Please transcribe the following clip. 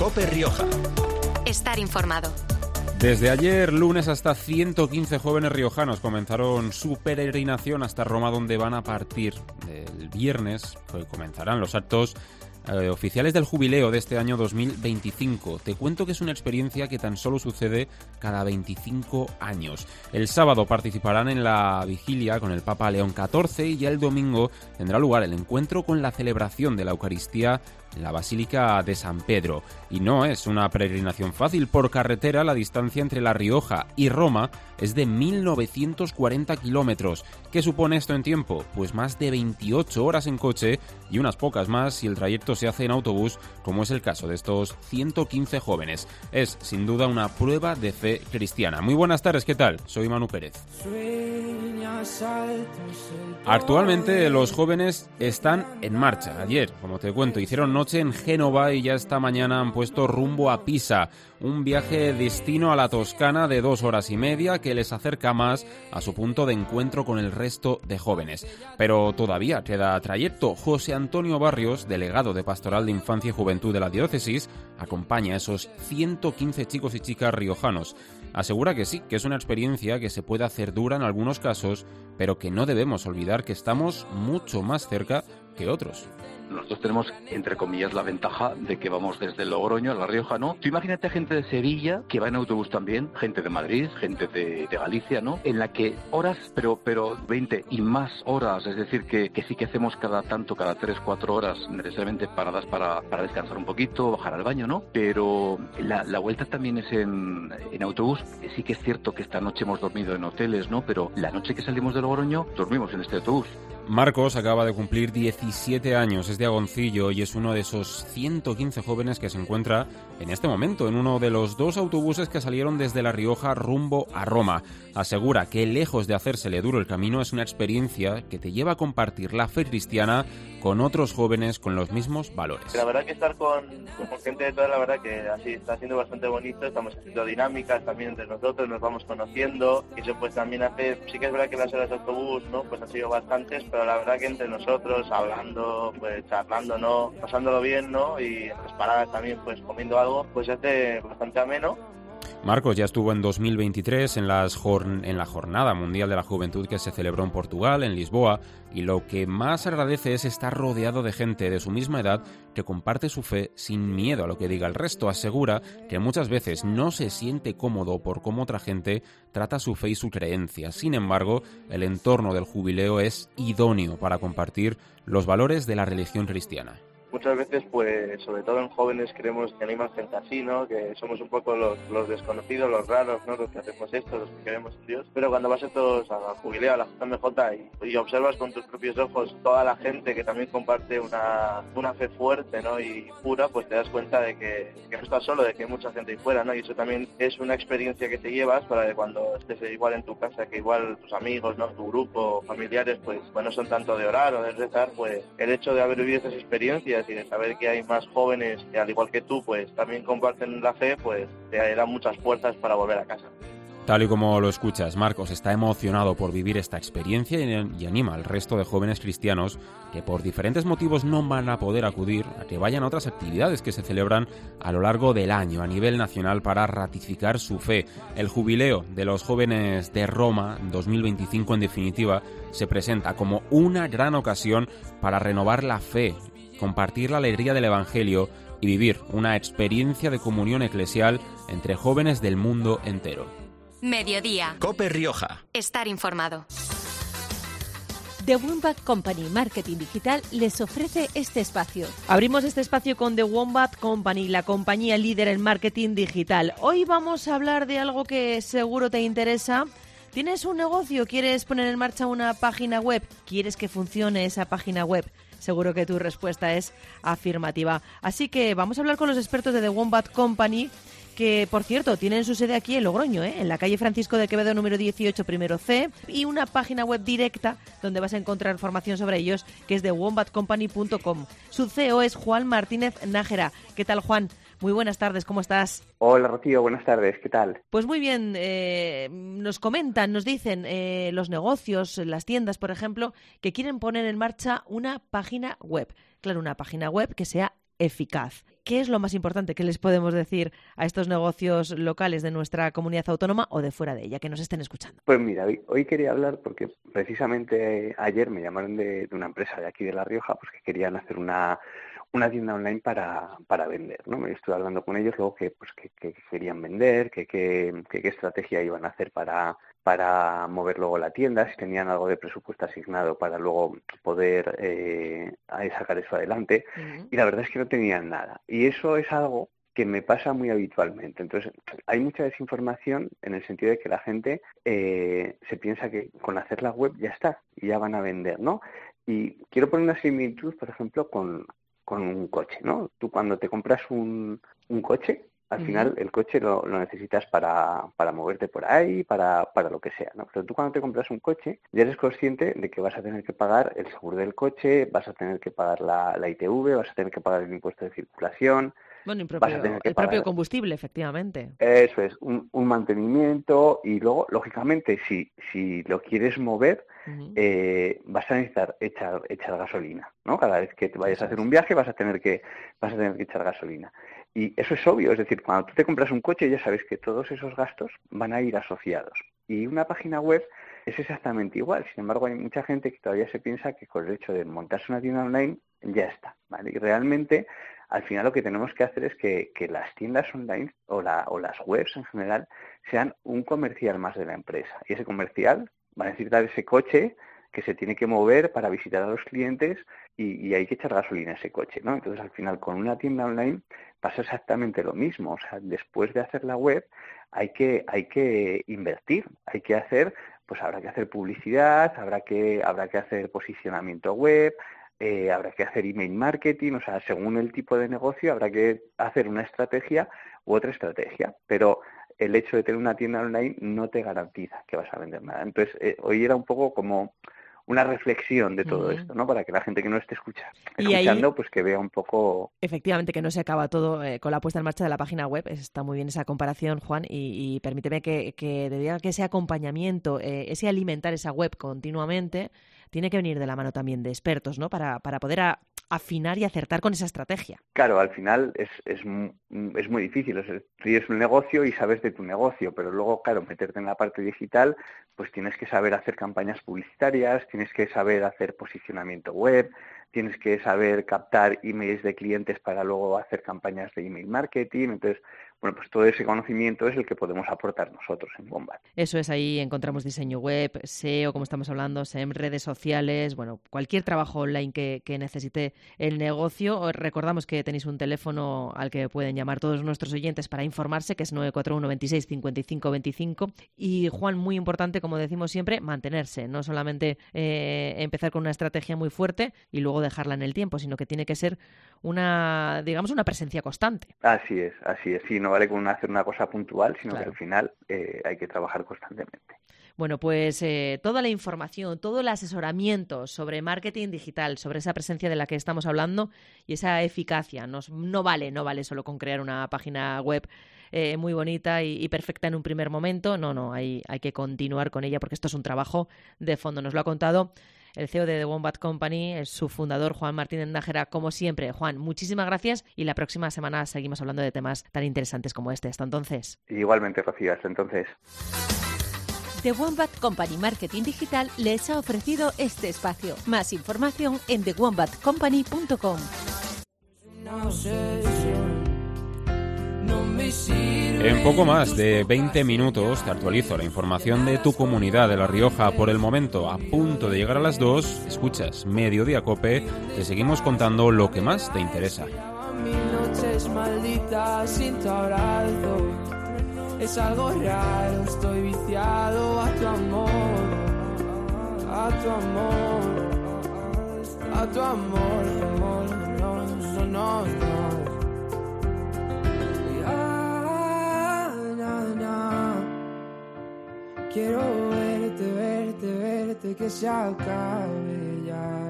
COPE Rioja. Estar informado. Desde ayer, lunes, hasta 115 jóvenes riojanos comenzaron su peregrinación hasta Roma, donde van a partir el viernes, comenzarán los actos oficiales del jubileo de este año 2025. Te cuento que es una experiencia que tan solo sucede cada 25 años. El sábado participarán en la vigilia con el Papa León XIV y ya el domingo tendrá lugar el encuentro con la celebración de la Eucaristía en la Basílica de San Pedro. Y no es una peregrinación fácil. Por carretera, la distancia entre La Rioja y Roma es de 1.940 kilómetros. ¿Qué supone esto en tiempo? Pues más de 28 horas en coche y unas pocas más si el trayecto se hace en autobús, como es el caso de estos 115 jóvenes. Es, sin duda, una prueba de fe cristiana. Muy buenas tardes, ¿qué tal? Soy Manu Pérez. Actualmente los jóvenes están en marcha. Ayer, como te cuento, hicieron noche en Génova y ya esta mañana han puesto rumbo a Pisa. Un viaje destino a la Toscana de 2 horas y media que les acerca más a su punto de encuentro con el resto de jóvenes. Pero todavía queda trayecto. José Antonio Barrios, delegado de Pastoral de Infancia y Juventud de la Diócesis, acompaña a esos 115 chicos y chicas riojanos. Asegura que sí, que es una experiencia que se puede hacer dura en algunos casos, pero que no debemos olvidar que estamos mucho más cerca que otros. Nosotros tenemos, entre comillas, la ventaja de que vamos desde Logroño a La Rioja, ¿no? Tú imagínate gente de Sevilla que va en autobús también, gente de Madrid, gente de Galicia, ¿no? En la que horas, pero 20 y más horas, es decir, que sí que hacemos cada 3, 4 horas necesariamente paradas para descansar un poquito, bajar al baño, ¿no? Pero la vuelta también es en autobús. Sí que es cierto que esta noche hemos dormido en hoteles, ¿no? Pero la noche que salimos de Logroño, dormimos en este autobús. Marcos acaba de cumplir 17 años, es de Agoncillo y es uno de esos 115 jóvenes que se encuentra en este momento en uno de los 2 autobuses que salieron desde La Rioja rumbo a Roma. Asegura que lejos de hacérsele duro el camino es una experiencia que te lleva a compartir la fe cristiana con otros jóvenes con los mismos valores. La verdad que estar con gente de toda, la verdad que así está siendo bastante bonito, estamos haciendo dinámicas también entre nosotros, nos vamos conociendo y eso pues también hace, sí que es verdad que las horas de autobús, ¿no? Pues han sido bastantes, pero la verdad que entre nosotros, hablando, pues charlando, ¿no? Pasándolo bien, ¿no? Y en las paradas también pues comiendo algo, pues se hace bastante ameno. Marcos ya estuvo en 2023 en la Jornada Mundial de la Juventud que se celebró en Portugal, en Lisboa, y lo que más agradece es estar rodeado de gente de su misma edad que comparte su fe sin miedo a lo que diga el resto. Asegura que muchas veces no se siente cómodo por cómo otra gente trata su fe y su creencia. Sin embargo, el entorno del jubileo es idóneo para compartir los valores de la religión cristiana. Muchas veces, pues, sobre todo en jóvenes, creemos que no hay más gente así, ¿no? Que somos un poco los desconocidos, los raros, ¿no? Los que hacemos esto, los que queremos a Dios. Pero cuando vas a la jubileo, a la JMJ y observas con tus propios ojos toda la gente que también comparte una fe fuerte, ¿no? Y pura, pues te das cuenta de que no estás solo, de que hay mucha gente ahí fuera, ¿no? Y eso también es una experiencia que te llevas para que cuando estés igual en tu casa, que igual tus amigos, ¿no? Tu grupo, familiares, pues no son tanto de orar o de rezar, pues el hecho de haber vivido esas experiencias y de saber que hay más jóvenes que al igual que tú pues también comparten la fe, pues te dará muchas fuerzas para volver a casa. Tal y como lo escuchas, Marcos está emocionado por vivir esta experiencia y anima al resto de jóvenes cristianos que por diferentes motivos no van a poder acudir a que vayan a otras actividades que se celebran a lo largo del año a nivel nacional para ratificar su fe. El jubileo de los jóvenes de Roma 2025, en definitiva, se presenta como una gran ocasión para renovar la fe, compartir la alegría del Evangelio y vivir una experiencia de comunión eclesial entre jóvenes del mundo entero. Mediodía. COPE Rioja. Estar informado. The Wombat Company Marketing Digital les ofrece este espacio. Abrimos este espacio con The Wombat Company, la compañía líder en marketing digital. Hoy vamos a hablar de algo que seguro te interesa. ¿Tienes un negocio? ¿Quieres poner en marcha una página web? ¿Quieres que funcione esa página web? Seguro que tu respuesta es afirmativa. Así que vamos a hablar con los expertos de The Wombat Company, que, por cierto, tienen su sede aquí en Logroño, en la calle Francisco de Quevedo número 18, primero C, y una página web directa donde vas a encontrar información sobre ellos, que es de wombatcompany.com. Su CEO es Juan Martínez Nájera. ¿Qué tal, Juan? Muy buenas tardes, ¿cómo estás? Hola, Rocío, buenas tardes, ¿qué tal? Pues muy bien, nos comentan, nos dicen los negocios, las tiendas, por ejemplo, que quieren poner en marcha una página web. Claro, una página web que sea eficaz. ¿Qué es lo más importante que les podemos decir a estos negocios locales de nuestra comunidad autónoma o de fuera de ella, que nos estén escuchando? Pues mira, hoy quería hablar porque precisamente ayer me llamaron de una empresa de aquí de La Rioja, pues que querían hacer una tienda online para vender, ¿no? Me estuve hablando con ellos luego que querían vender, qué estrategia iban a hacer para mover luego la tienda, si tenían algo de presupuesto asignado para luego poder sacar eso adelante. Uh-huh. Y la verdad es que no tenían nada. Y eso es algo que me pasa muy habitualmente. Entonces, hay mucha desinformación en el sentido de que la gente se piensa que con hacer la web ya está, y ya van a vender, ¿no? Y quiero poner una similitud, por ejemplo, con un coche, ¿no? Tú cuando te compras un coche, al final el coche lo necesitas para moverte por ahí, para lo que sea, ¿no? Pero tú cuando te compras un coche ya eres consciente de que vas a tener que pagar el seguro del coche, vas a tener que pagar la ITV, vas a tener que pagar el impuesto de circulación. Bueno, el propio combustible, efectivamente. Eso es, un mantenimiento y luego, lógicamente, si lo quieres mover, vas a necesitar echar gasolina, ¿no? Cada vez que te vayas a hacer un viaje vas a tener que echar gasolina. Y eso es obvio, es decir, cuando tú te compras un coche ya sabes que todos esos gastos van a ir asociados. Y una página web es exactamente igual. Sin embargo, hay mucha gente que todavía se piensa que con el hecho de montarse una tienda online ya está, ¿vale? Y realmente, al final lo que tenemos que hacer es que las tiendas online o las webs en general sean un comercial más de la empresa. Y ese comercial va a necesitar ese coche que se tiene que mover para visitar a los clientes y hay que echar gasolina a ese coche, ¿no? Entonces, al final, con una tienda online pasa exactamente lo mismo. O sea, después de hacer la web hay que invertir, hay que hacer, pues habrá que hacer publicidad, habrá que hacer posicionamiento web, habrá que hacer email marketing, o sea, según el tipo de negocio habrá que hacer una estrategia u otra estrategia, pero el hecho de tener una tienda online no te garantiza que vas a vender nada. Entonces, hoy era un poco como una reflexión de todo esto, ¿no? Para que la gente que no esté escuchando, pues que vea un poco... Efectivamente, que no se acaba todo con la puesta en marcha de la página web. Está muy bien esa comparación, Juan, y permíteme que diga que ese acompañamiento, ese alimentar esa web continuamente, tiene que venir de la mano también de expertos, ¿no? Para poder afinar y acertar con esa estrategia. Claro, al final es muy difícil. O sea, tú tienes un negocio y sabes de tu negocio, pero luego, claro, meterte en la parte digital, pues tienes que saber hacer campañas publicitarias, tienes que saber hacer posicionamiento web, tienes que saber captar emails de clientes para luego hacer campañas de email marketing. Entonces, bueno, pues todo ese conocimiento es el que podemos aportar nosotros en Wombat. Eso es, ahí encontramos diseño web, SEO, como estamos hablando, SEM, redes sociales, bueno, cualquier trabajo online que necesite el negocio. Recordamos que tenéis un teléfono al que pueden llamar todos nuestros oyentes para informarse, que es 941 26 55 25. Y, Juan, muy importante, como decimos siempre, mantenerse, no solamente empezar con una estrategia muy fuerte y luego dejarla en el tiempo, sino que tiene que ser una presencia constante. Así es. Sí, no vale con hacer una cosa puntual, sino que al final hay que trabajar constantemente. Bueno, pues toda la información, todo el asesoramiento sobre marketing digital, sobre esa presencia de la que estamos hablando y esa eficacia. No vale solo con crear una página web muy bonita y perfecta en un primer momento. No, hay que continuar con ella porque esto es un trabajo de fondo. Nos lo ha contado el CEO de The Wombat Company, es su fundador, Juan Martínez Nájera, como siempre. Juan, muchísimas gracias y la próxima semana seguimos hablando de temas tan interesantes como este. Hasta entonces. Igualmente, Rocío, hasta entonces. The Wombat Company Marketing Digital les ha ofrecido este espacio. Más información en thewombatcompany.com. En poco más de 20 minutos te actualizo la información de tu comunidad de La Rioja. Por el momento, a punto de llegar a las 2, escuchas Mediodía Cope, te seguimos contando lo que más te interesa. Noches malditas sin tu abrazo, es algo raro, estoy viciado a tu amor, a tu amor, a tu amor, no. Quiero verte, que se acabe ya.